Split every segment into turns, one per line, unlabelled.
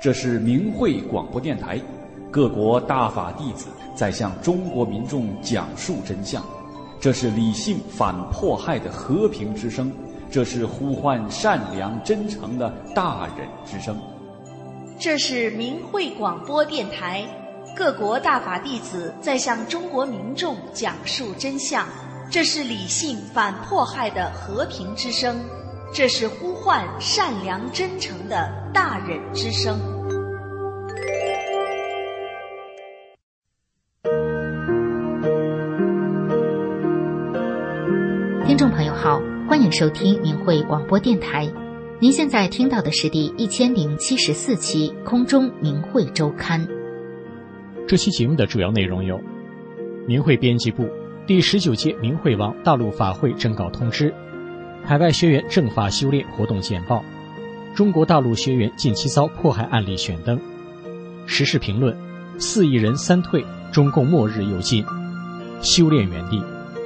这是明慧广播电台，各国大法弟子在向中国民众讲述真相。这是理性反迫害的和平之声，这是呼唤善良真诚的大忍之声。
这是明慧广播电台，各国大法弟子在向中国民众讲述真相。这是理性反迫害的和平之声，这是呼唤善良真诚的大忍之声。
听众朋友好，欢迎收听明慧广播电台。您现在听到的是第1074期空中明慧周刊。
这期节目的主要内容有：明慧编辑部第19届明慧网大陆法会征稿通知，海外学员正法修炼活动简报，中国大陆学员近期遭迫害案例选登，时事评论，4亿人3退，中共末日有近，修炼原地。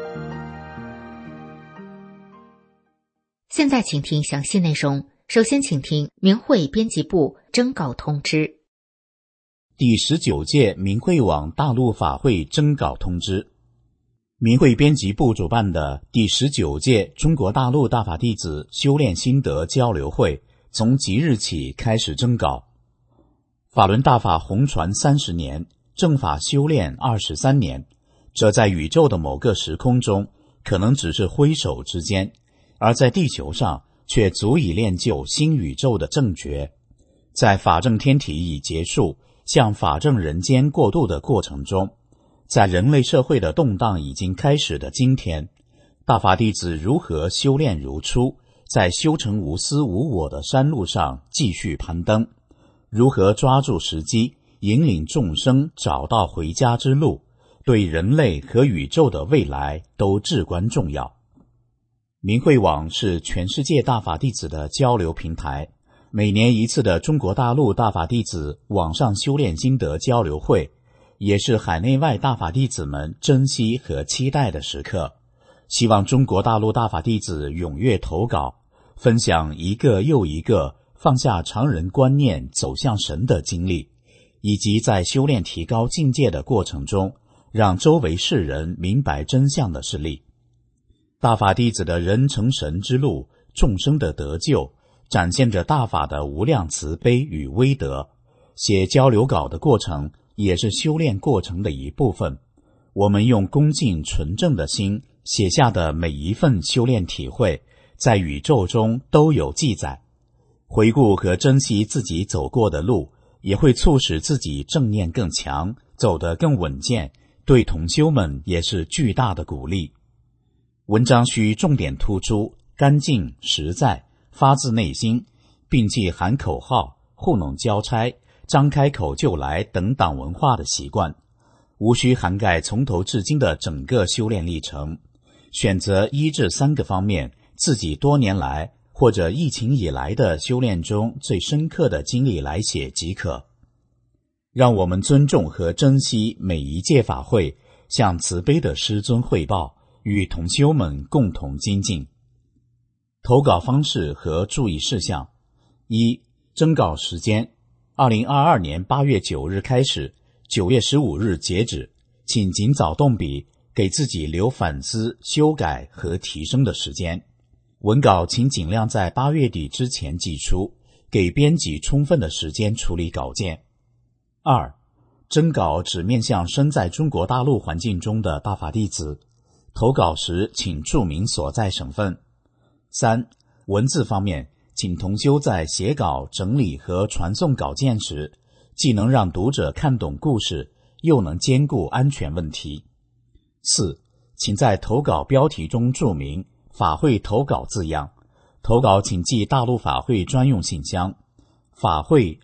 现在请听详细内容。首先请听明慧编辑部征稿通知。
第19届明慧网大陆法会征稿通知。明慧编辑部主办的第19届中国大陆大法弟子修炼心得交流会从即日起开始征稿。法轮大法弘传30年，正法修炼23年，这在宇宙的某个时空中可能只是挥手之间，而在地球上却足以练就新宇宙的正觉。在法正天体已结束向法正人间过渡的过程中，在人类社会的动荡已经开始的今天，大法弟子如何修炼如初，在修成无私无我的山路上继续攀登，如何抓住时机引领众生找到回家之路，对人类和宇宙的未来都至关重要。明慧网是全世界大法弟子的交流平台，每年一次的中国大陆大法弟子网上修炼心得交流会，也是海内外大法弟子们珍惜和期待的时刻。希望中国大陆大法弟子踊跃投稿，分享一个又一个放下常人观念走向神的经历，以及在修炼提高境界的过程中让周围世人明白真相的事例。大法弟子的人成神之路，众生的得救，展现着大法的无量慈悲与威德。写交流稿的过程也是修炼过程的一部分。我们用恭敬纯正的心写下的每一份修炼体会，在宇宙中都有记载。回顾和珍惜自己走过的路，也会促使自己正念更强，走得更稳健，对同修们也是巨大的鼓励。文章需重点突出干净实在，发自内心，并忌喊口号、糊弄交差、张开口就来等党文化的习惯，无需涵盖从头至今的整个修炼历程，选择1至3个方面自己多年来或者疫情以来的修炼中最深刻的经历来写即可。让我们尊重和珍惜每一届法会，向慈悲的师尊汇报，与同修们共同精进。投稿方式和注意事项： 1. 征稿时间2022年8月9日开始，9月15日截止，请尽早动笔，给自己留反思、修改和提升的时间。文稿请尽量在8月底之前寄出，给编辑充分的时间处理稿件。2. 征稿只面向身在中国大陆环境中的大法弟子，投稿时请注明所在省份。3. 文字方面，请同修在写稿、整理和传送稿件时，既能让读者看懂故事，又能兼顾安全问题。4. 请在投稿标题中注明法会投稿字样，投稿请寄大陆法会专用信箱，法会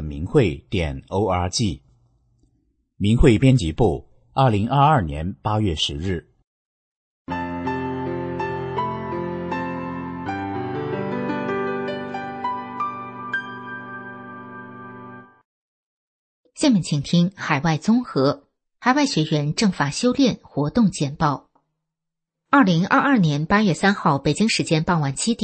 @明慧.org。明慧编辑部2022年8月10日。
下面请听海外综合，海外学员正法修炼活动简报。2022年8月3号北京时间傍晚7点，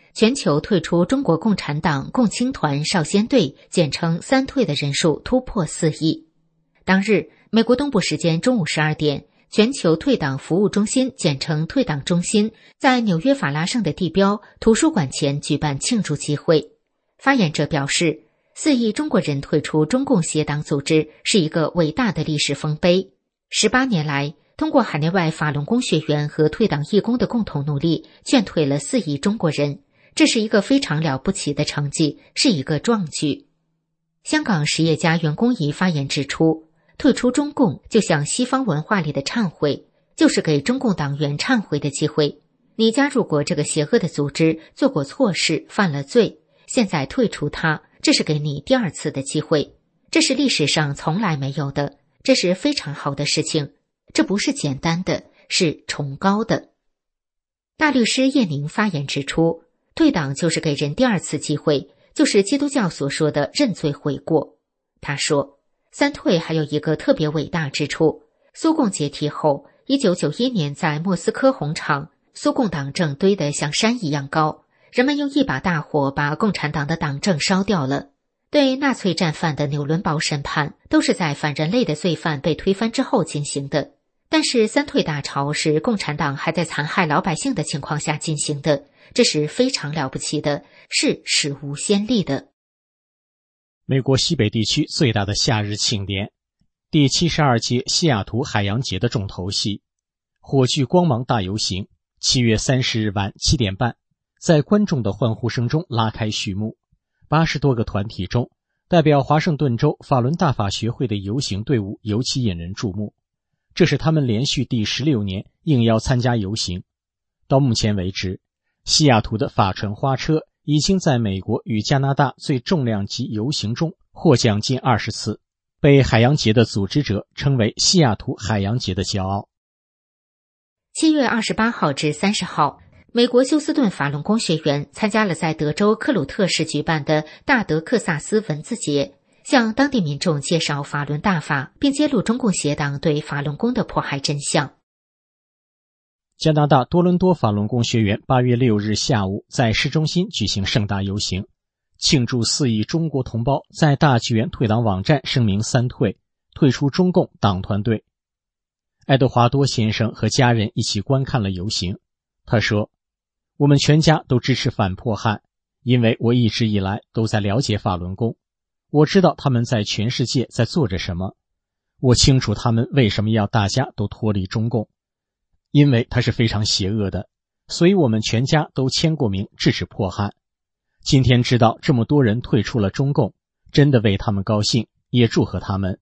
全球退出中国共产党共青团少先队简称三退的人数突破4亿。当日，美国东部时间中午12点，全球退党服务中心简称退党中心在纽约法拉盛的地标图书馆前举办庆祝集会。发言者表示，4亿中国人退出中共协党组织是一个伟大的历史丰碑。18年来，通过海内外法轮功学员和退党义工的共同努力，劝退了4亿中国人，这是一个非常了不起的成绩，是一个壮举。香港实业家袁弓夷发言指出，退出中共就像西方文化里的忏悔，就是给中共党员忏悔的机会。你加入过这个邪恶的组织，做过错事，犯了罪，现在退出它，这是给你第2次的机会。这是历史上从来没有的，这是非常好的事情，这不是简单的，是崇高的。大律师叶宁发言指出，退党就是给人第2次机会，就是基督教所说的认罪悔过。他说，三退还有一个特别伟大之处，苏共解体后，1991年在莫斯科红场，苏共党证堆得像山一样高，人们用一把大火把共产党的党证烧掉了。对纳粹战犯的纽伦堡审判都是在反人类的罪犯被推翻之后进行的，但是三退大潮是共产党还在残害老百姓的情况下进行的，这是非常了不起的，是史无先例的。
美国西北地区最大的夏日庆典，第72届西雅图海洋节的重头戏火炬光芒大游行7月30日晚7点半在观众的欢呼声中拉开序幕。80多个团体中，代表华盛顿州法轮大法学会的游行队伍尤其引人注目，这是他们连续第16年应邀参加游行。到目前为止，西雅图的法船花车已经在美国与加拿大最重量级游行中获奖近20次，被海洋节的组织者称为西雅图海洋节的骄傲。
7月28号至30号，美国休斯顿法轮功学员参加了在德州克鲁特市举办的大德克萨斯文字节，向当地民众介绍法轮大法，并揭露中共邪党对法轮功的迫害真相。
加拿大多伦多法轮功学员8月6日下午在市中心举行盛大游行，庆祝4亿中国同胞在大剧院退党网站声明三退，退出中共党团队。爱德华多先生和家人一起观看了游行，他说，我们全家都支持反迫害，因为我一直以来都在了解法轮功，我知道他们在全世界在做着什么，我清楚他们为什么要大家都脱离中共，因为它是非常邪恶的，所以我们全家都签过名制止迫害。今天知道这么多人退出了中共，真的为他们高兴，也祝贺他们。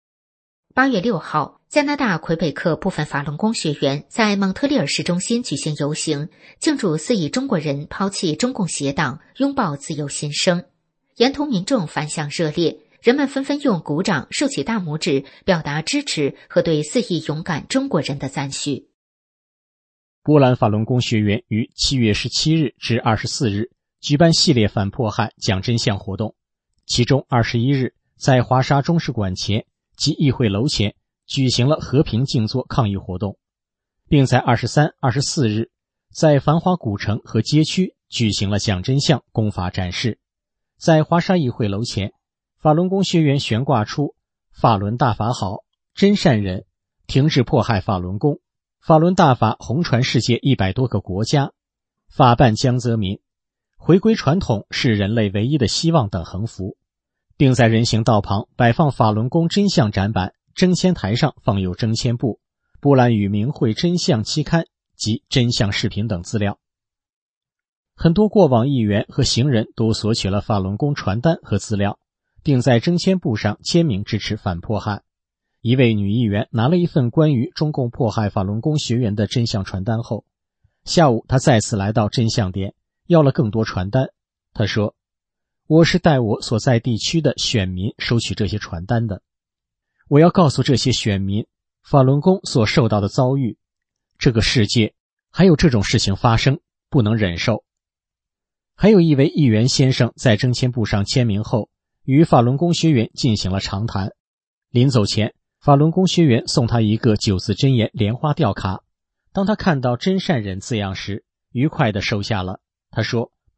8月6号，加拿大魁北克部分法轮功学员在蒙特利尔市中心举行游行，庆祝4亿中国人抛弃中共邪党，拥抱自由新生。沿途民众反响热烈，人们纷纷用鼓掌、竖起大拇指表达支持和对4亿勇敢中国人的赞许。
波兰法轮功学员于7月17日至24日举办系列反迫害讲真相活动，其中21日在华沙中使馆前及议会楼前举行了和平静坐抗议活动，并在23、24日在繁华古城和街区举行了讲真相功法展示。在华沙议会楼前，法轮功学员悬挂出法轮大法好，真善人，停止迫害法轮功，法轮大法红传世界100多个国家，法办江泽民，回归传统是人类唯一的希望等横幅，并在人行道旁摆放法轮功真相展板，征签台上放有征签簿、波兰语明慧真相期刊及真相视频等资料。很多过往议员和行人都索取了法轮功传单和资料，并在征签簿上签名支持反迫害。一位女议员拿了一份关于中共迫害法轮功学员的真相传单后，下午她再次来到真相点，要了更多传单。她说，我是代我所在地区的选民收取这些传单的，我要告诉这些选民法轮功所受到的遭遇，这个世界还有这种事情发生，不能忍受。还有一位议员先生在征签簿上签名后，与法轮功学员进行了长谈。临走前，法轮功学员送他一个9字真言莲花吊卡，当他看到真善人字样时，愉快地收下了。他说，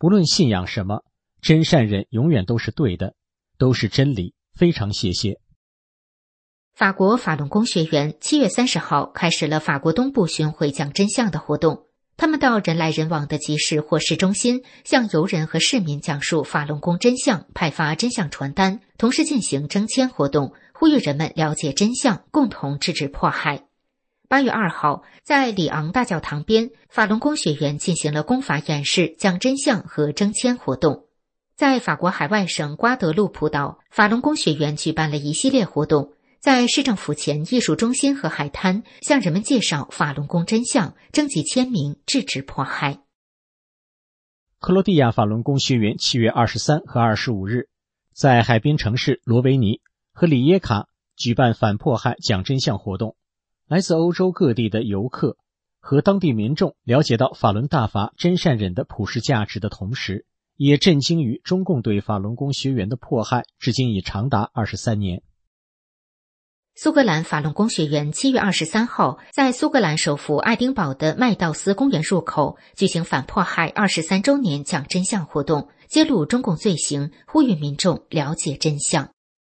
不论信仰什么，真善忍永远都是对的，都是真理。非常谢谢。
法国法轮功学员7月30号开始了法国东部巡回讲真相的活动。他们到人来人往的集市或市中心，向游人和市民讲述法轮功真相，派发真相传单，同时进行征签活动，呼吁人们了解真相，共同制止迫害。8月2号，在里昂大教堂边，法轮功学员进行了功法演示、讲真相和征签活动。在法国海外省瓜德路普岛，法轮功学员举办了一系列活动，在市政府前艺术中心和海滩向人们介绍法轮功真相，征集签名，制止迫害。
克罗地亚法轮功学员7月23和25日在海滨城市罗维尼和里耶卡举办反迫害讲真相活动。来自欧洲各地的游客和当地民众了解到法轮大法真善忍的普世价值的同时，也震惊于中共对法轮功学员的迫害至今已长达23年。
苏格兰法轮功学员7月23号在苏格兰首府爱丁堡的麦道斯公园入口举行反迫害23周年讲真相活动，揭露中共罪行，呼吁民众了解真相。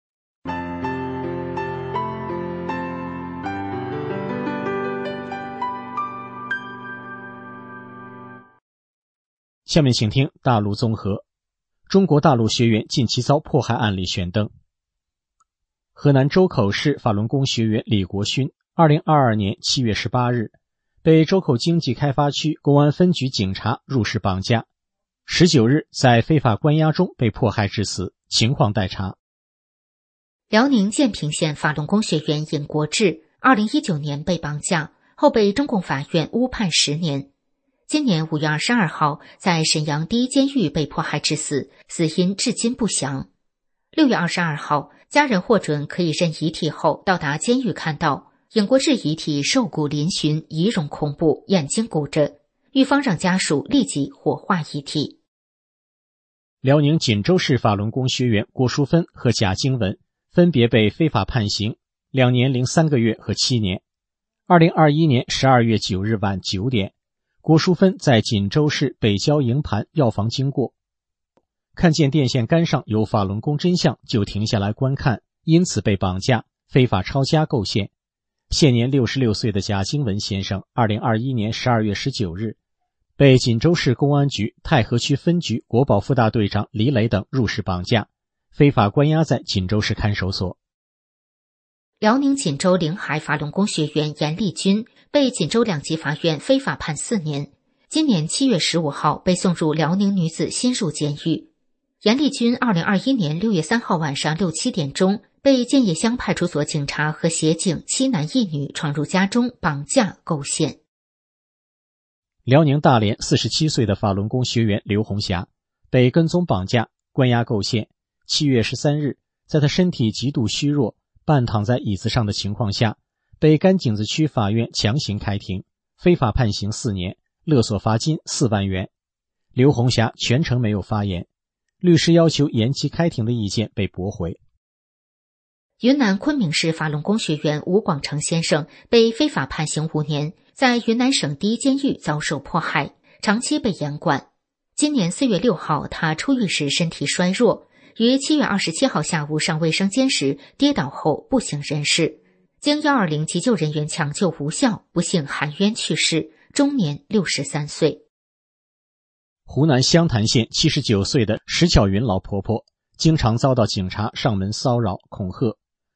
下面请听大陆综合。中国大陆学员近期遭迫害案例悬灯。河南周口市法轮功学员李国勋2022年7月18日被周口经济开发区公安分局警察入室绑架，19日在非法关押中被迫害致死，情况待查。
辽宁建平县法轮功学员尹国志2019年被绑架后被中共法院误判10年。今年5月22号在沈阳第一监狱被迫害致死，死因至今不详。6月22号，家人获准可以认遗体后到达监狱，看到尹国志遗体瘦骨嶙峋，仪容恐怖，眼睛鼓着，狱方让家属立即火化遗体。
辽宁锦州市法轮功学员郭淑芬和贾经文分别被非法判刑2年零3个月和7年。2021年12月9日晚9点，郭淑芬在锦州市北郊营盘药房经过，看见电线杆上有法轮功真相，就停下来观看，因此被绑架，非法抄家构陷。现年66岁的贾经文先生2021年12月19日被锦州市公安局太和区分局国保副大队长李磊等入室绑架，非法关押在锦州市看守所。
辽宁锦州临海法轮功学员严立军被锦州2级法院非法判4年，今年7月15号被送入辽宁女子新入监狱。严立军2021年6月3号晚上6、7点钟被建业乡派出所警察和协警7男1女闯入家中绑架构陷。
辽宁大连47岁的法轮功学员刘红霞被跟踪绑架关押构陷，7月13日在他身体极度虚弱半躺在椅子上的情况下，被甘井子区法院强行开庭，非法判刑4年，勒索罚金4万元。刘红霞全程没有发言，律师要求延期开庭的意见被驳回。
云南昆明市法轮功学员吴广成先生被非法判刑5年，在云南省第一监狱遭受迫害，长期被严管。今年4月6号，他出狱时身体衰弱，于7月27号下午上卫生间时跌倒后不省人事，经120急救人员抢救无效，不幸含冤去世，终年63岁。
湖南湘潭县79岁的石巧云老婆婆经常遭到警察上门骚扰恐吓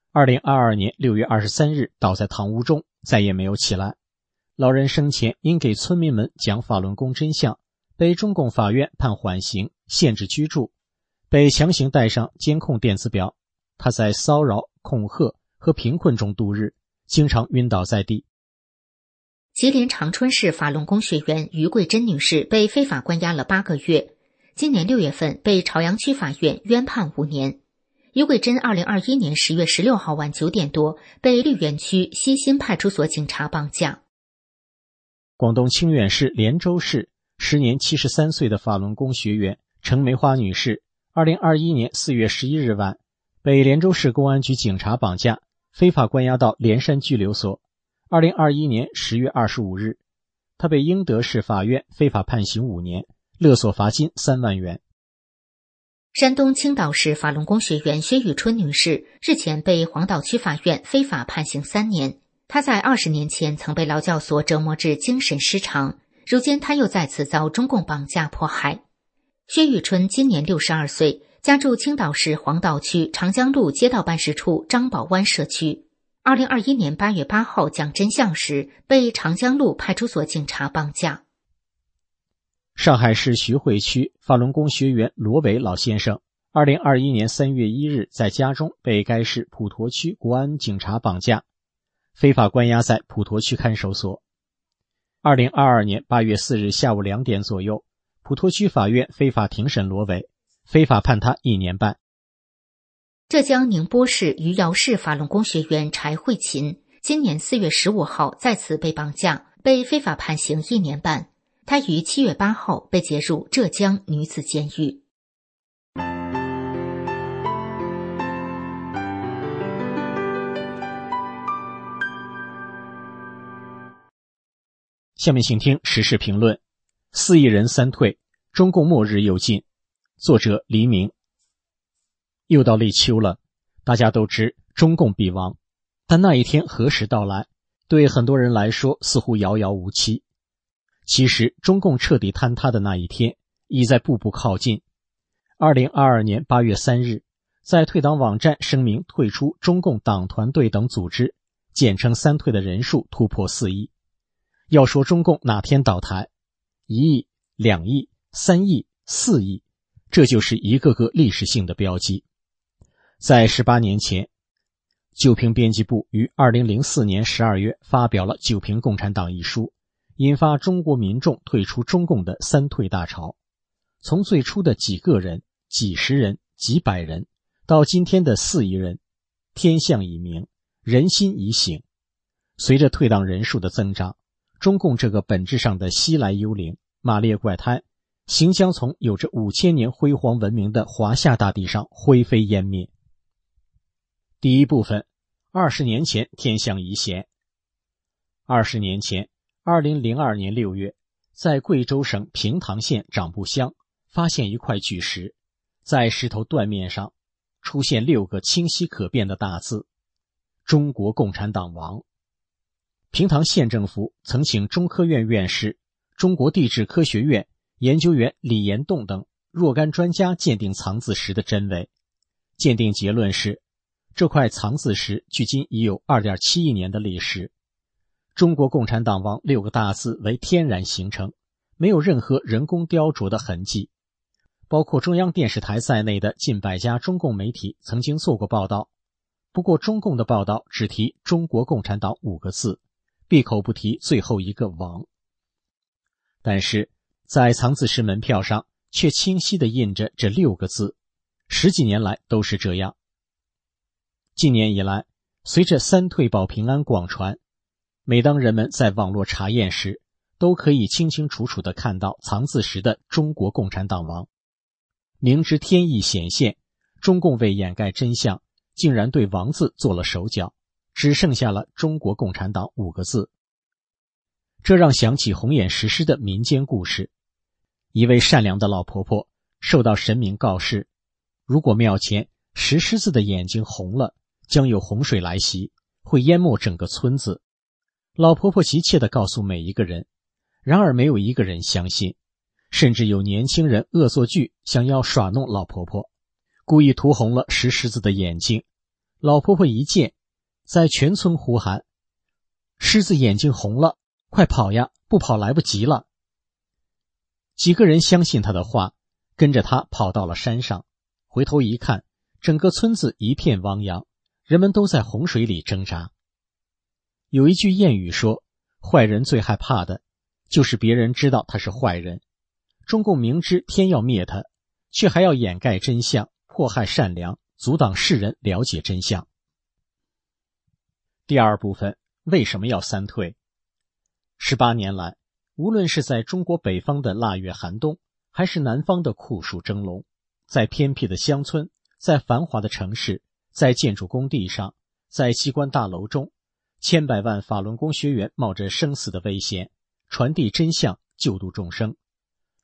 ，2022年6月23日倒在堂屋中，再也没有起来。老人生前因给村民们讲法轮功真相，被中共法院判缓刑，限制居住，被强行带上监控电子表。他在骚扰、恐吓和贫困中度日，经常晕倒在地。
吉林长春市法轮功学员于桂珍女士被非法关押了8个月，今年6月份被朝阳区法院冤判5年。于桂珍2021年10月16号晚9点多被绿园区西新派出所警察绑架。
广东清远市连州市时年73岁的法轮功学员程梅花女士2021年4月11日晚被连州市公安局警察绑架，非法关押到连山拘留所。2021年10月25日，她被英德市法院非法判刑5年， 勒索罚金3万元。
山东青岛市法轮功学员薛玉春女士日前被黄岛区法院非法判刑3年。她在20年前曾被劳教所折磨至精神失常，如今她又再次遭中共绑架迫害。薛玉春今年62岁，家住青岛市黄岛区长江路街道办事处张宝湾社区。2021年8月8号讲真相时，被长江路派出所警察绑架。
上海市徐汇区法轮功学员罗伟老先生2021年3月1日在家中被该市普陀区国安警察绑架，非法关押在普陀区看守所。2022年8月4日下午2点左右，普陀区法院非法庭审罗伟，非法判他1年半。
浙江宁波市余姚市法轮功学员柴慧琴今年4月15号再次被绑架，被非法判刑1年半。她于7月8号被解入浙江女子监狱。
下面请听时事评论：4亿人3退，中共末日又近。作者黎明。又到立秋了，大家都知中共必亡，但那一天何时到来，对很多人来说似乎遥遥无期。其实中共彻底坍塌的那一天已在步步靠近。2022年8月3日，在退党网站声明退出中共党团队等组织，简称3退的人数突破4亿。要说中共哪天倒台，1亿、2亿、3亿、4亿，这就是一个个历史性的标记。在18年前，旧评编辑部于2004年12月发表了《旧评共产党》一书，引发中国民众退出中共的3退大潮。从最初的几个人、几十人、几百人，到今天的4亿人，天象已明，人心已醒。随着退党人数的增长，中共这个本质上的西来幽灵、马列怪胎，行将从有着5000年辉煌文明的华夏大地上灰飞烟灭。第一部分，20年前天象已显。20年前2002年6月，在贵州省平塘县长布乡发现一块巨石，在石头断面上出现6个清晰可辨的大字：中国共产党亡。平塘县政府曾请中科院院士、中国地质科学院研究员李延栋等若干专家鉴定藏字石的真伪。鉴定结论是，这块藏字石距今已有 2.7 亿年的历史。中国共产党亡6个大字为天然形成，没有任何人工雕琢的痕迹。包括中央电视台在内的近100家中共媒体曾经做过报道，不过中共的报道只提中国共产党5个字，闭口不提最后一个亡。但是在藏字石门票上却清晰地印着这6个字，10几年来都是这样。近年以来，随着3退保平安广传，每当人们在网络查验时，都可以清清楚楚地看到藏字石的中国共产党亡。明知天意显现，中共为掩盖真相，竟然对亡字做了手脚，只剩下了中国共产党5个字。这让想起红眼石狮的民间故事。一位善良的老婆婆受到神明告示，如果庙前石狮子的眼睛红了，将有洪水来袭，会淹没整个村子。老婆婆急切地告诉每一个人，然而没有一个人相信，甚至有年轻人恶作剧想要耍弄老婆婆，故意涂红了石狮子的眼睛。老婆婆一见，在全村呼喊：狮子眼睛红了，快跑呀，不跑来不及了。几个人相信她的话，跟着她跑到了山上，回头一看，整个村子一片汪洋，人们都在洪水里挣扎。有一句谚语说，坏人最害怕的就是别人知道他是坏人。中共明知天要灭他，却还要掩盖真相，迫害善良，阻挡世人了解真相。第二部分，为什么要3退？18年来，无论是在中国北方的腊月寒冬，还是南方的酷暑蒸笼，在偏僻的乡村，在繁华的城市，在建筑工地上，在机关大楼中，千百万法轮功学员冒着生死的危险，传递真相，救度众生。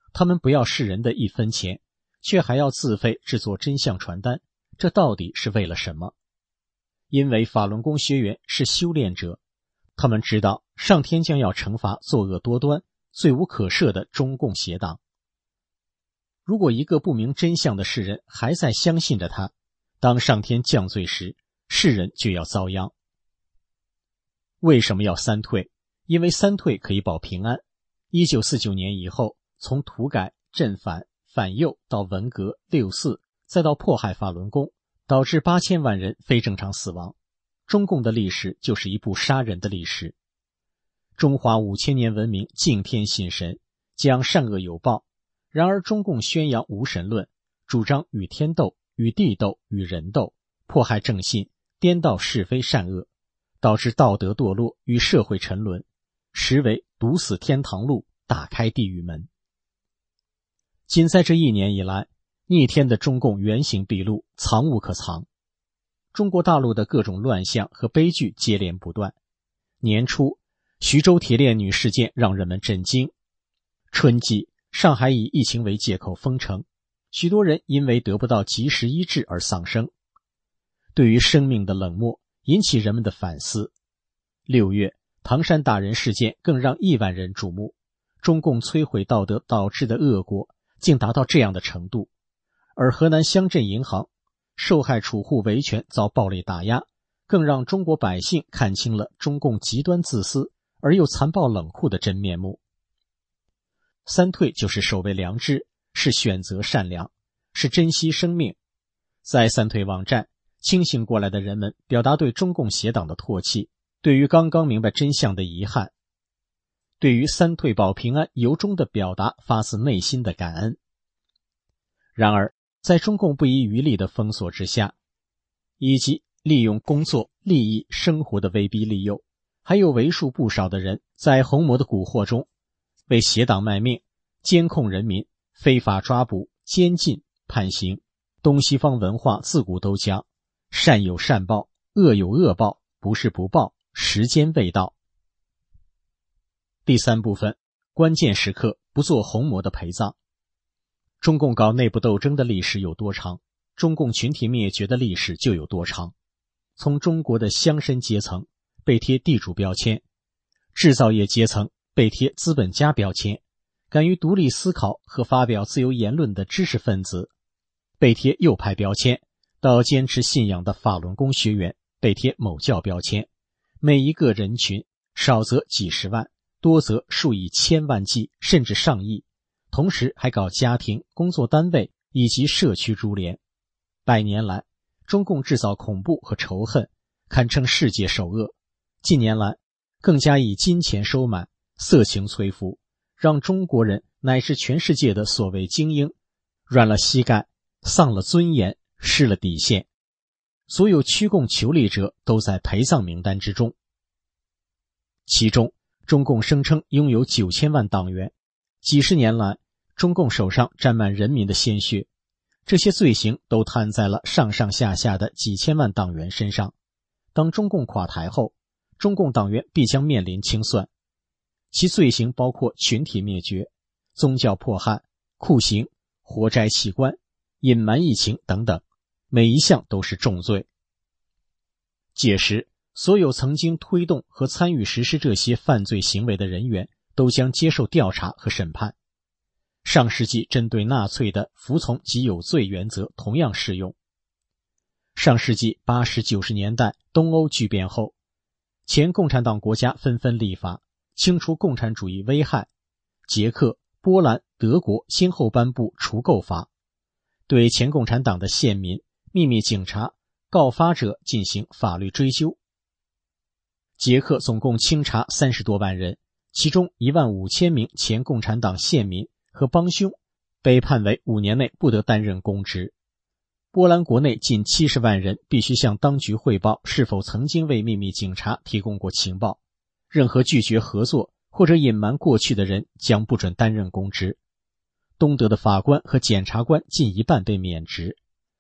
他们不要世人的1分钱，却还要自费制作真相传单，这到底是为了什么？因为法轮功学员是修炼者，他们知道上天将要惩罚作恶多端、罪无可赦的中共邪党。如果一个不明真相的世人还在相信着他，当上天降罪时，世人就要遭殃。为什么要3退？因为3退可以保平安。1949年以后，从土改、镇反、反右到文革、6四，再到迫害法轮功，导致8000万人非正常死亡。中共的历史就是一部杀人的历史。中华5000年文明敬天信神，讲善恶有报，然而中共宣扬无神论，主张与天斗、与地斗、与人斗，迫害正信，颠倒是非善恶，导致道德堕落与社会沉沦，实为堵死天堂路，打开地狱门。仅在这1年以来，逆天的中共原形毕露，藏无可藏。中国大陆的各种乱象和悲剧接连不断。年初，徐州铁链女事件让人们震惊。春季，上海以疫情为借口封城，许多人因为得不到及时医治而丧生。对于生命的冷漠引起人们的反思。6月，唐山打人事件更让亿万人瞩目。中共摧毁道德导致的恶果竟达到这样的程度。而河南乡镇银行受害储户维权遭暴力打压，更让中国百姓看清了中共极端自私而又残暴冷酷的真面目。3退就是守卫良知，是选择善良，是珍惜生命。在3退网站，清醒过来的人们表达对中共邪党的唾弃，对于刚刚明白真相的遗憾，对于3退保平安由衷的表达发自内心的感恩。然而，在中共不遗余力的封锁之下，以及利用工作、利益、生活的威逼利诱，还有为数不少的人在红魔的蛊惑中为邪党卖命，监控人民，非法抓捕、监禁、判刑。东西方文化自古都讲善有善报，恶有恶报，不是不报，时间未到。第3部分，关键时刻不做红魔的陪葬。中共搞内部斗争的历史有多长，中共群体灭绝的历史就有多长。从中国的乡绅阶层被贴地主标签，制造业阶层被贴资本家标签，敢于独立思考和发表自由言论的知识分子被贴右派标签，到坚持信仰的法轮功学员被贴某教标签。每一个人群少则几十万，多则数以千万计甚至上亿，同时还搞家庭、工作单位以及社区株连。100年来，中共制造恐怖和仇恨，堪称世界首恶。近年来，更加以金钱收买、色情催服，让中国人乃至全世界的所谓精英软了膝盖，丧了尊严，失了底线。所有驱共求利者都在陪葬名单之中。其中，中共声称拥有9000万党员，几十年来，中共手上沾满人民的鲜血，这些罪行都摊在了上上下下的几千万党员身上。当中共垮台后，中共党员必将面临清算，其罪行包括群体灭绝、宗教迫害、酷刑、活摘器官、隐瞒疫情等等，每一项都是重罪。届时，所有曾经推动和参与实施这些犯罪行为的人员都将接受调查和审判。上世纪针对纳粹的服从即有罪原则同样适用。上世纪80、90年代东欧剧变后，前共产党国家纷纷立法清除共产主义危害，捷克、波兰、德国先后颁布除垢法，对前共产党的县民、秘密警察、告发者进行法律追究。捷克总共清查30多万人，其中15000名前共产党县民和帮凶被判为5年内不得担任公职。波兰国内近70万人必须向当局汇报是否曾经为秘密警察提供过情报，任何拒绝合作或者隐瞒过去的人将不准担任公职。东德的法官和检察官近一半被免职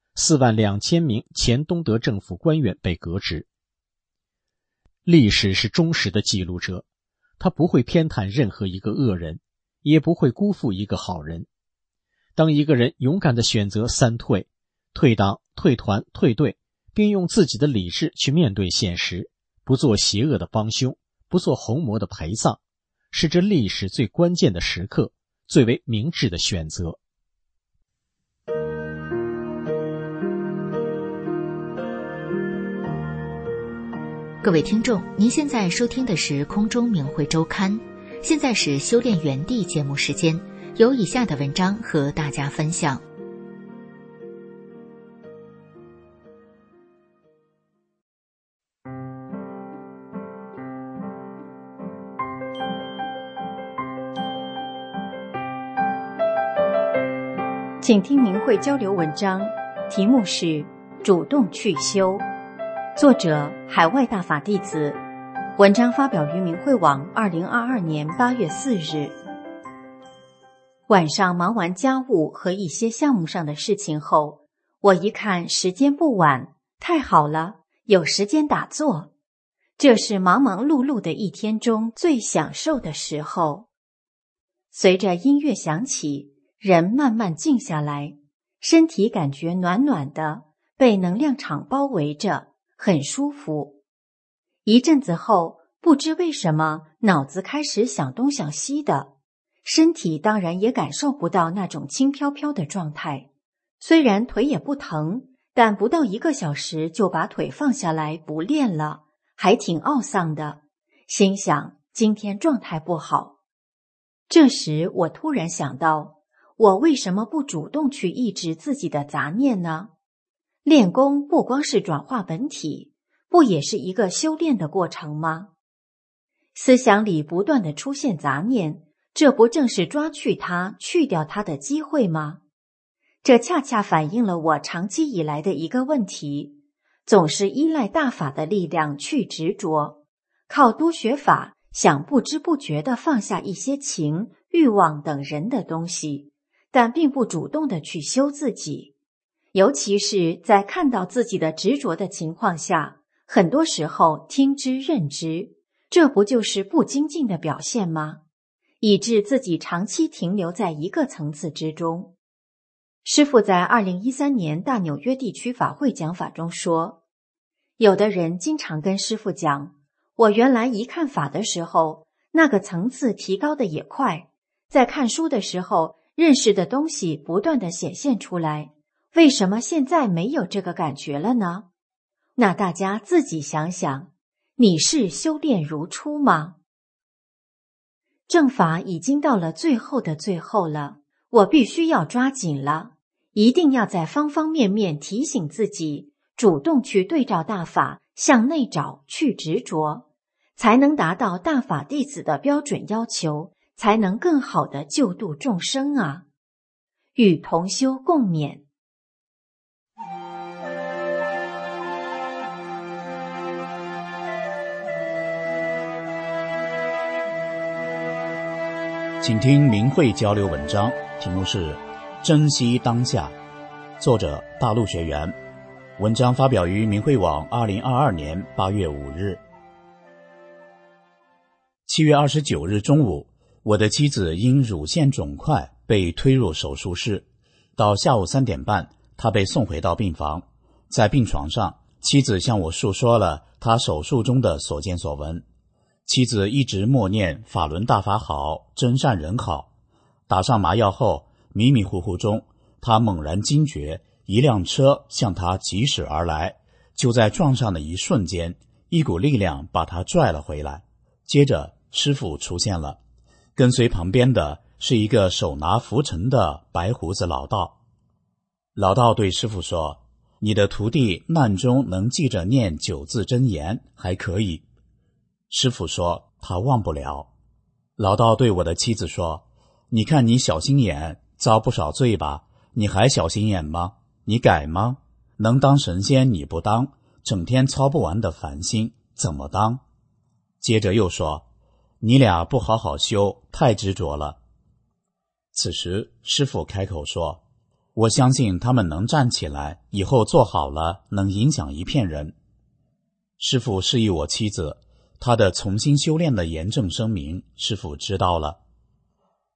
，42000名前东德政府官员被革职。历史是忠实的记录者，他不会偏袒任何一个恶人， 也不会辜负一个好人。当一个人勇敢地选择三退，退党、退团、退队，并用自己的理智去面对现实，不做邪恶的帮凶，不做红魔的陪葬，是这历史最关键的时刻，最为明智的选择。
各位听众，您现在收听的是空中明慧周刊，现在是修炼园地节目时间，有以下的文章和大家分享。
请听明慧交流文章，题目是主动去修，作者海外大法弟子，文章发表于明慧网2022年8月4日。晚上忙完家务和一些项目上的事情后，我一看时间不晚，太好了，有时间打坐。这是忙忙碌碌的一天中最享受的时候。随着音乐响起，人慢慢静下来，身体感觉暖暖的，被能量场包围着，很舒服。一阵子后，不知为什么脑子开始想东想西的，身体当然也感受不到那种轻飘飘的状态。虽然腿也不疼，但不到1个小时就把腿放下来不练了，还挺懊丧的，心想今天状态不好。这时我突然想到，我为什么不主动去抑制自己的杂念呢？练功不光是转化本体，不也是一个修炼的过程吗？思想里不断地出现杂念，这不正是抓去它、去掉它的机会吗？这恰恰反映了我长期以来的一个问题，总是依赖大法的力量去执着，靠多学法想不知不觉地放下一些情、欲望等人的东西，但并不主动地去修自己。尤其是在看到自己的执着的情况下，很多时候听之任之，这不就是不精进的表现吗？以致自己长期停留在一个层次之中。师父在2013年大纽约地区法会讲法中说，有的人经常跟师父讲，我原来一看法的时候，那个层次提高的也快，在看书的时候，认识的东西不断地显现出来，为什么现在没有这个感觉了呢？那大家自己想想，你是修炼如初吗？正法已经到了最后的最后了，我必须要抓紧了，一定要在方方面面提醒自己，主动去对照大法，向内找，去执着，才能达到大法弟子的标准要求，才能更好地救度众生啊！与同修共勉。
请听明慧交流文章，题目是珍惜当下，作者大陆学员，文章发表于明慧网2022年8月5日。7月29日中午，我的妻子因乳腺肿块被推入手术室，到下午3点半，她被送回到病房。在病床上，妻子向我述说了她手术中的所见所闻。妻子一直默念法轮大法好，真善人好。打上麻药后，迷迷糊糊中，她猛然惊觉，一辆车向她疾驶而来，就在撞上的一瞬间，一股力量把她拽了回来。接着师父出现了，跟随旁边的是一个手拿拂尘的白胡子老道。老道对师父说，你的徒弟难中能记着念9字真言，还可以。师父说他忘不了。老道对我的妻子说，你看你小心眼，遭不少罪吧，你还小心眼吗？你改吗？能当神仙你不当，整天操不完的烦心怎么当？接着又说，你俩不好好修，太执着了。此时师父开口说，我相信他们能站起来，以后做好了，能影响一片人。师父示意我妻子，他的重新修炼的严正声明，师父知道了。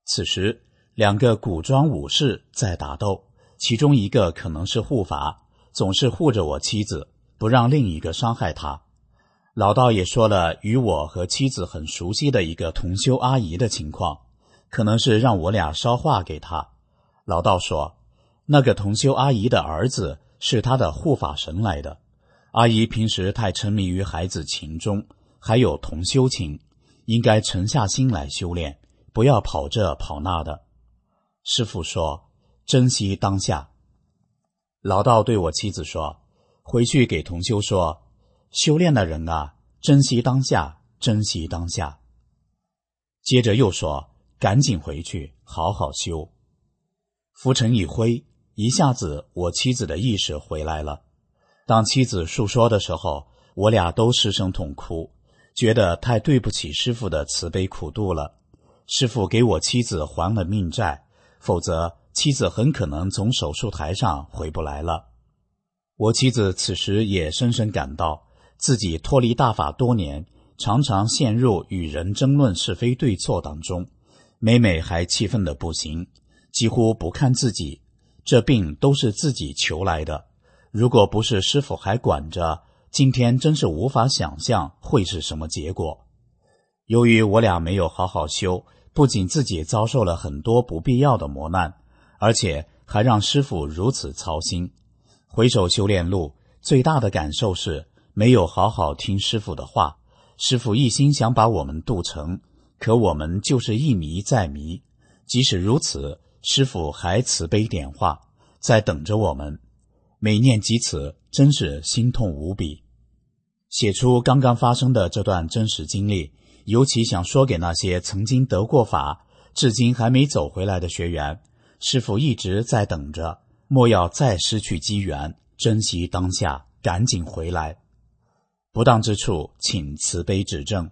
此时2个古装武士在打斗，其中一个可能是护法，总是护着我妻子，不让另一个伤害她。老道也说了与我和妻子很熟悉的一个同修阿姨的情况，可能是让我俩捎话给她。老道说，那个同修阿姨的儿子是她的护法神来的，阿姨平时太沉迷于孩子情中，还有同修情，应该沉下心来修炼，不要跑这跑那的。师父说，珍惜当下。老道对我妻子说，回去给同修说，修炼的人啊，珍惜当下，珍惜当下。接着又说，赶紧回去好好修。拂尘一挥，一下子我妻子的意识回来了。当妻子述说的时候，我俩都失声痛哭，觉得太对不起师父的慈悲苦度了。师父给我妻子还了命债，否则妻子很可能从手术台上回不来了。我妻子此时也深深感到自己脱离大法多年，常常陷入与人争论是非对错当中，每每还气愤得不行，几乎不看自己，这病都是自己求来的，如果不是师父还管着，今天真是无法想象会是什么结果。由于我俩没有好好修，不仅自己遭受了很多不必要的磨难，而且还让师父如此操心。回首修炼路，最大的感受是没有好好听师父的话，师父一心想把我们渡成，可我们就是一迷再迷。即使如此，师父还慈悲点化，在等着我们。每念及此，真是心痛无比。写出刚刚发生的这段真实经历，尤其想说给那些曾经得过法，至今还没走回来的学员，师父一直在等着，莫要再失去机缘，珍惜当下，赶紧回来。不当之处，请慈悲指正。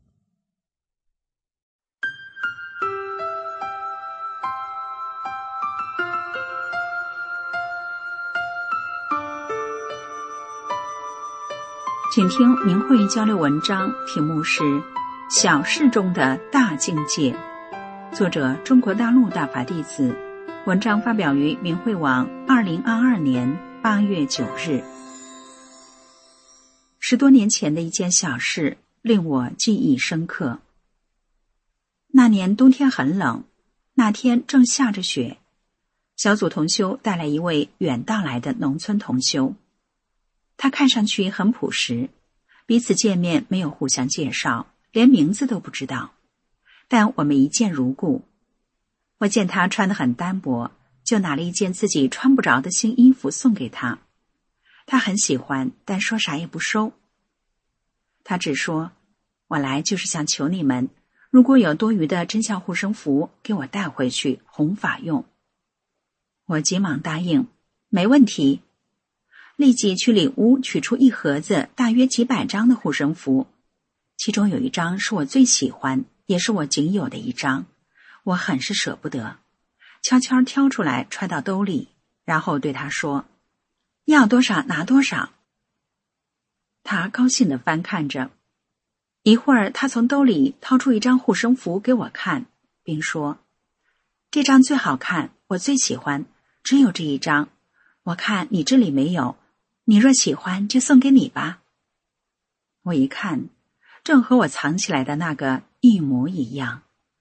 请听明慧交流文章，题目是《小事中的大境界》，作者中国大陆大法弟子，文章发表于明慧网2022年8月9日。10多年前的一件小事令我记忆深刻。那年冬天很冷，那天正下着雪，小组同修带来一位远道来的农村同修。他看上去很朴实，彼此见面没有互相介绍，连名字都不知道，但我们一见如故。我见他穿得很单薄，就拿了一件自己穿不着的新衣服送给他。他很喜欢，但说啥也不收。他只说，我来就是想求你们，如果有多余的真相护身符，给我带回去弘法用。我急忙答应，没问题。立即去里屋取出一盒子大约几百张的护身符，其中有一张是我最喜欢，也是我仅有的一张，我很是舍不得，悄悄挑出来揣到兜里，然后对他说，要多少拿多少。他高兴地翻看着，一会儿他从兜里掏出一张护身符给我看，并说，这张最好看，我最喜欢，只有这一张，我看你这里没有，你若喜欢就送给你吧。我一看，正和我藏起来的那个一模一样。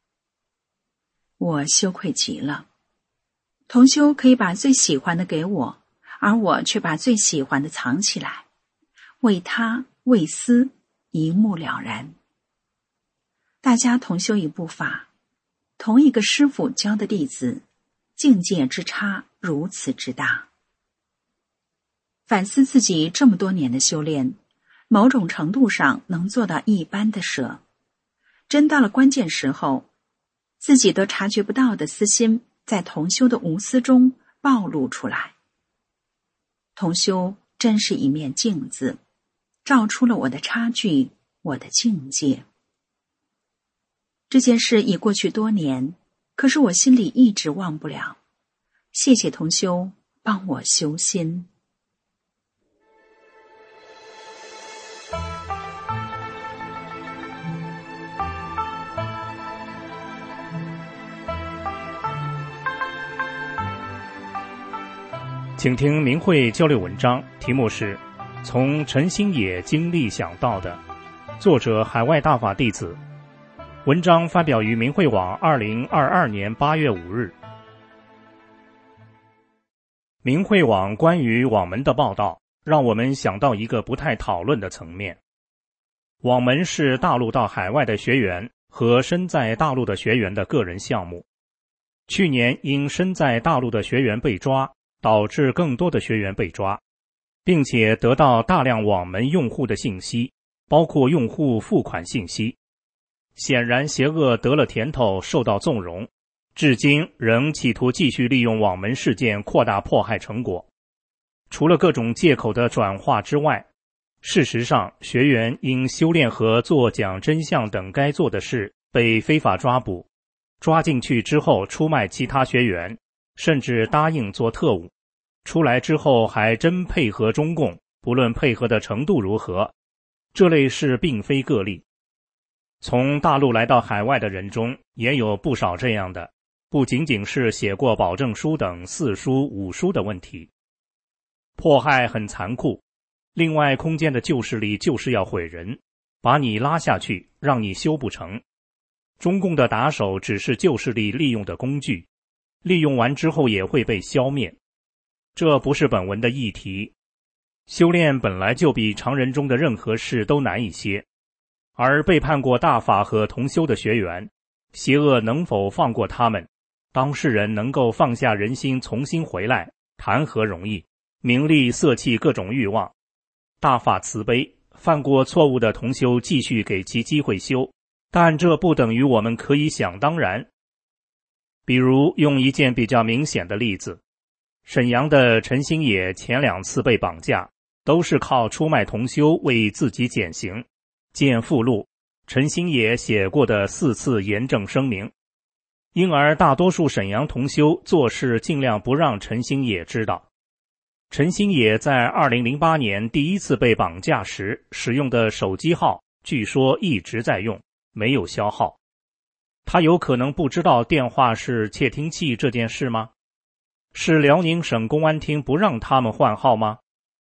我羞愧极了，同修可以把最喜欢的给我，而我却把最喜欢的藏起来，为他为私，一目了然。大家同修一部法，同一个师父教的弟子，境界之差如此之大。反思自己这么多年的修炼，某种程度上能做到一般的舍，真到了关键时候，自己都察觉不到的私心在同修的无私中暴露出来。同修真是一面镜子，照出了我的差距，我的境界。这件事已过去多年，可是我心里一直忘不了。谢谢同修帮我修心。
请听明慧交流文章，题目是从陈星野经历想到的，作者海外大法弟子。文章发表于明慧网2022年8月5日。明慧网关于网门的报道让我们想到一个不太讨论的层面。网门是大陆到海外的学员和身在大陆的学员的个人项目。去年因身在大陆的学员被抓，导致更多的学员被抓，并且得到大量网门用户的信息，包括用户付款信息。显然邪恶得了甜头，受到纵容，至今仍企图继续利用网门事件扩大迫害成果。除了各种借口的转化之外，事实上学员因修炼和做讲真相等该做的事被非法抓捕，抓进去之后出卖其他学员，甚至答应做特务，出来之后还真配合中共，不论配合的程度如何，这类事并非个例。从大陆来到海外的人中也有不少这样的，不仅仅是写过保证书等4书5书的问题。迫害很残酷，另外空间的旧势力就是要毁人，把你拉下去，让你修不成。中共的打手只是旧势力利用的工具，利用完之后也会被消灭。这不是本文的议题。修炼本来就比常人中的任何事都难一些，而背叛过大法和同修的学员，邪恶能否放过他们？当事人能够放下人心重新回来，谈何容易？名利色气各种欲望，大法慈悲，犯过错误的同修继续给其机会修，但这不等于我们可以想当然。比如用一件比较明显的例子，沈阳的陈星野前2次被绑架，都是靠出卖同修为自己减刑。见附录，陈星野写过的4次严正声明。因而大多数沈阳同修做事尽量不让陈星野知道。陈星野在2008年第1次被绑架时使用的手机号据说一直在用，没有消耗。他有可能不知道电话是窃听器这件事吗？是辽宁省公安厅不让他们换号吗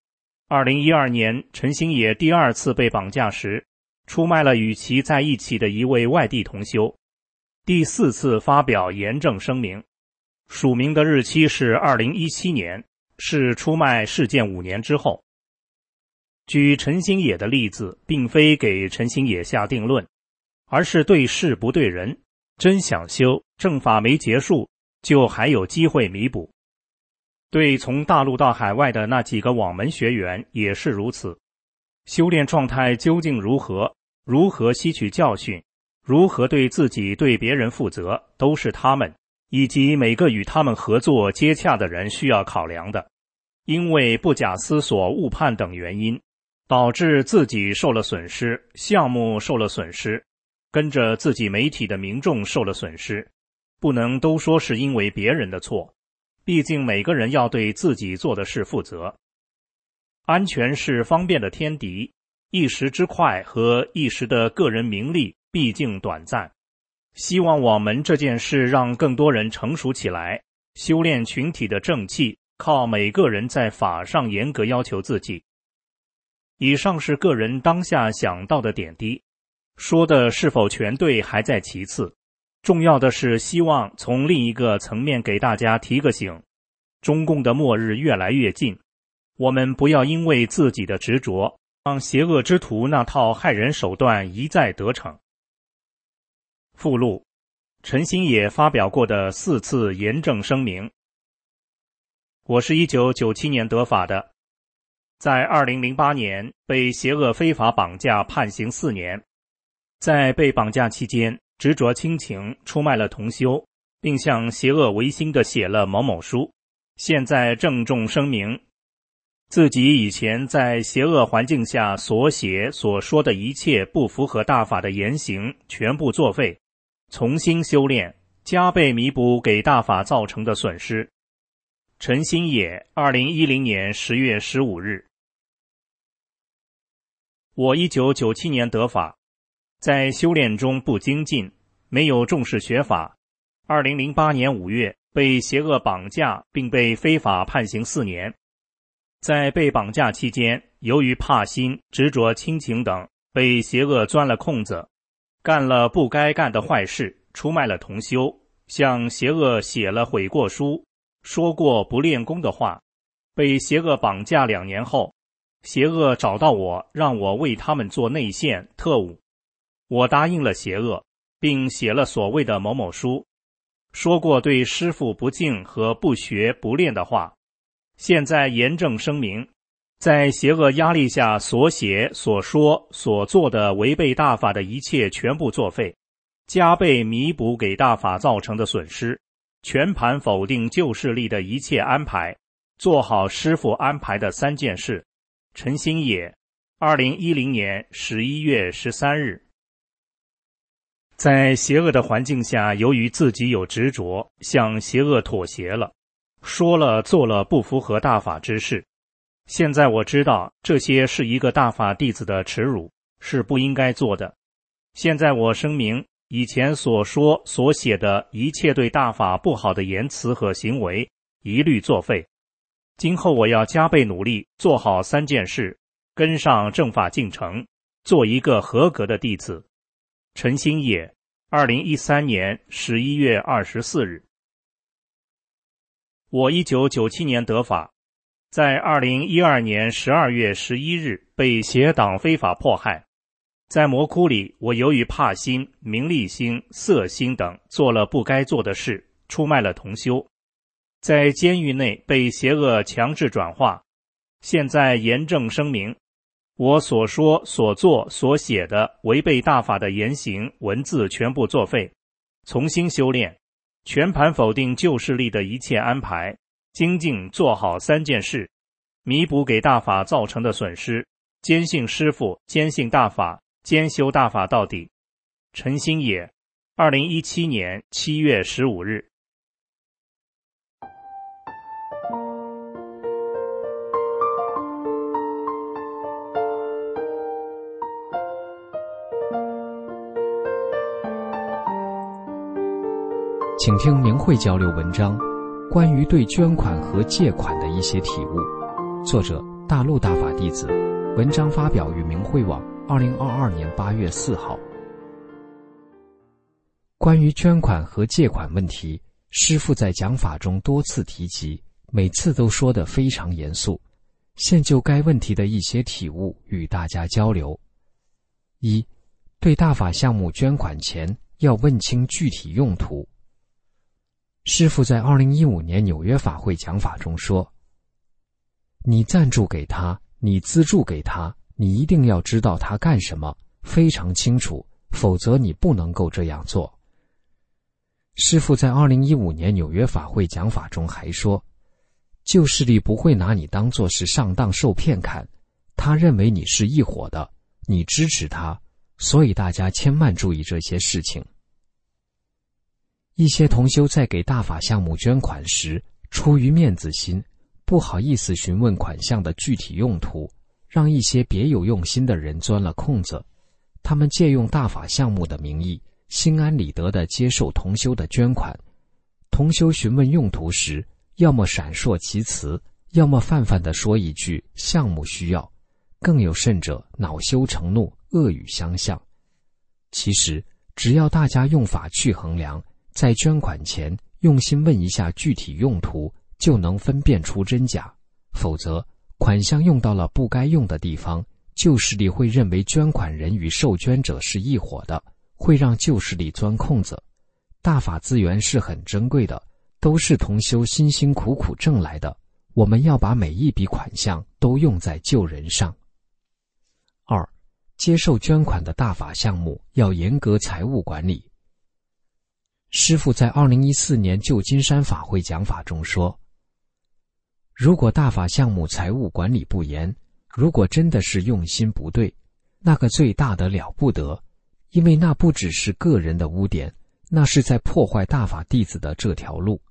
？2012年陈星野第2次被绑架时，出卖了与其在一起的一位外地同修。第4次发表严正声明，署名的日期是2017年，是出卖事件5年之后。举陈星野的例子，并非给陈星野下定论，而是对事不对人，真想修，正法没结束，就还有机会弥补。对从大陆到海外的那几个网门学员也是如此。修炼状态究竟如何，如何吸取教训，如何对自己对别人负责，都是他们以及每个与他们合作接洽的人需要考量的。因为不假思索误判等原因，导致自己受了损失，项目受了损失，跟着自己媒体的民众受了损失，不能都说是因为别人的错，毕竟每个人要对自己做的事负责。安全是方便的天敌，一时之快和一时的个人名利毕竟短暂。希望网门这件事让更多人成熟起来，修炼群体的正气，靠每个人在法上严格要求自己。以上是个人当下想到的点滴，说的是否全对还在其次，重要的是希望从另一个层面给大家提个醒，中共的末日越来越近，我们不要因为自己的执着，让邪恶之徒那套害人手段一再得逞。附录，陈星野发表过的4次严正声明。我是1997年得法的，在2008年被邪恶非法绑架判刑4年，在被绑架期间执着亲情，出卖了同修，并向邪恶违心地写了某某书。现在郑重声明，自己以前在邪恶环境下所写所说的一切不符合大法的言行全部作废，重新修炼，加倍弥补给大法造成的损失。陈星野2010年10月15日。我1997年得法，在修炼中不精进，没有重视学法。2008年5月被邪恶绑架并被非法判刑4年。在被绑架期间，由于怕心、执着亲情等，被邪恶钻了空子，干了不该干的坏事，出卖了同修，向邪恶写了悔过书，说过不练功的话。被邪恶绑架2年后，邪恶找到我，让我为他们做内线特务。我答应了邪恶，并写了所谓的某某书，说过对师父不敬和不学不练的话。现在严正声明，在邪恶压力下所写所说所做的违背大法的一切全部作废，加倍弥补给大法造成的损失，全盘否定旧势力的一切安排，做好师父安排的3件事。陈新野2010年11月13日。在邪恶的环境下，由于自己有执着，向邪恶妥协了，说了做了不符合大法之事。现在我知道这些是一个大法弟子的耻辱，是不应该做的。现在我声明，以前所说所写的一切对大法不好的言辞和行为，一律作废。今后我要加倍努力，做好3件事，跟上正法进程，做一个合格的弟子。陈新野2013年11月24日。我1997年得法，在2012年12月11日被邪党非法迫害。在魔窟里，我由于怕心、名利心、色心等做了不该做的事，出卖了同修。在监狱内被邪恶强制转化。现在严正声明，我所说所做所写的违背大法的言行文字全部作废，重新修炼，全盘否定旧势力的一切安排，精进做好3件事，弥补给大法造成的损失，坚信师父，坚信大法，坚修大法到底。陈新野2017年7月15日。
请听明慧交流文章，关于对捐款和借款的一些体悟。作者：大陆大法弟子。文章发表于明慧网2022年8月4号。关于捐款和借款问题，师父在讲法中多次提及，每次都说得非常严肃。现就该问题的一些体悟与大家交流。1. 对大法项目捐款前要问清具体用途。师父在2015年纽约法会讲法中说，你赞助给他，你资助给他，你一定要知道他干什么，非常清楚，否则你不能够这样做。师父在2015年纽约法会讲法中还说，旧势力不会拿你当作是上当受骗看，他认为你是一伙的，你支持他，所以大家千万注意这些事情。一些同修在给大法项目捐款时，出于面子心，不好意思询问款项的具体用途，让一些别有用心的人钻了空子。他们借用大法项目的名义，心安理得地接受同修的捐款。同修询问用途时，要么闪烁其词，要么泛泛地说一句项目需要，更有甚者恼羞成怒，恶语相向。其实只要大家用法去衡量，在捐款前用心问一下具体用途，就能分辨出真假。否则款项用到了不该用的地方，旧势力会认为捐款人与受捐者是一伙的，会让旧势力钻空子。大法资源是很珍贵的，都是同修辛辛苦苦挣来的，我们要把每一笔款项都用在救人上。2. 接受捐款的大法项目要严格财务管理。师父在2014年旧金山法会讲法中说，如果大法项目财务管理不严，如果真的是用心不对，那个罪大得了不得，因为那不只是个人的污点，那是在破坏大法弟子的这条路。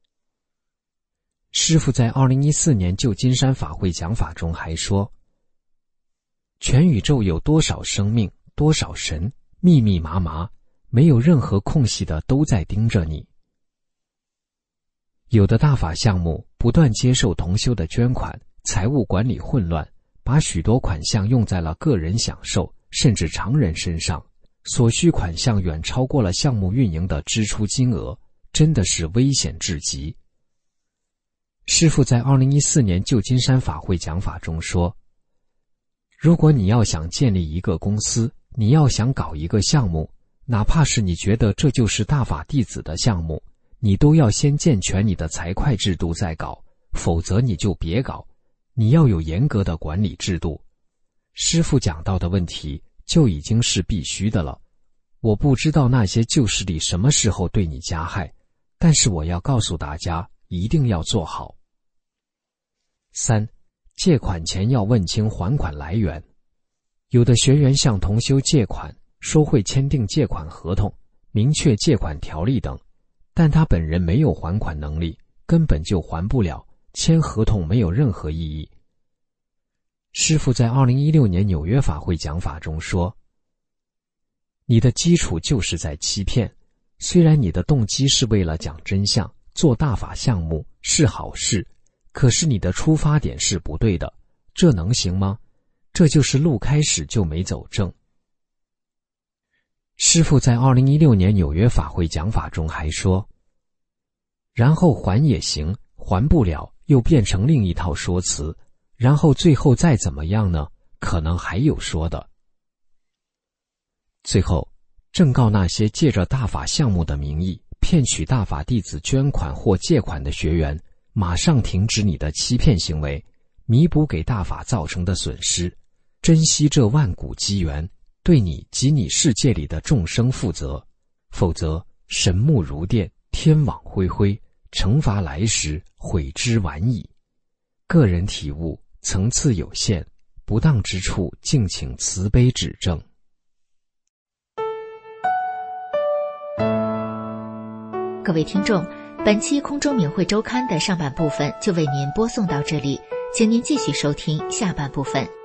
师父在2014年旧金山法会讲法中还说，全宇宙有多少生命，多少神，密密麻麻，没有任何空隙的都在盯着你。 有的大法项目不断接受同修的捐款，财务管理混乱，把许多款项用在了个人享受甚至常人身上，所需款项远超过了项目运营的支出金额，真的是危险至极。师父在2014年旧金山法会讲法中说，如果你要想建立一个公司，你要想搞一个项目，哪怕是你觉得这就是大法弟子的项目，你都要先健全你的财会制度再搞，否则你就别搞。你要有严格的管理制度。师父讲到的问题就已经是必须的了。我不知道那些旧势力什么时候对你加害，但是我要告诉大家，一定要做好。3. 借款前要问清还款来源。有的学员向同修借款，说会签订借款合同，明确借款条例等，但他本人没有还款能力，根本就还不了，签合同没有任何意义。师父在2016年纽约法会讲法中说，你的基础就是在欺骗，虽然你的动机是为了讲真相，做大法项目是好事，可是你的出发点是不对的，这能行吗？这就是路开始就没走正。师父在2016年纽约法会讲法中还说，然后还也行，还不了又变成另一套说辞，然后最后再怎么样呢？可能还有说的。最后，正告那些借着大法项目的名义骗取大法弟子捐款或借款的学员，马上停止你的欺骗行为，弥补给大法造成的损失，珍惜这万古机缘，对你及你世界里的众生负责，否则神目如电，天网恢恢，惩罚来时悔之晚矣。个人体悟层次有限，不当之处敬请慈悲指正。
各位听众，本期空中明慧周刊的上半部分就为您播送到这里，请您继续收听下半部分。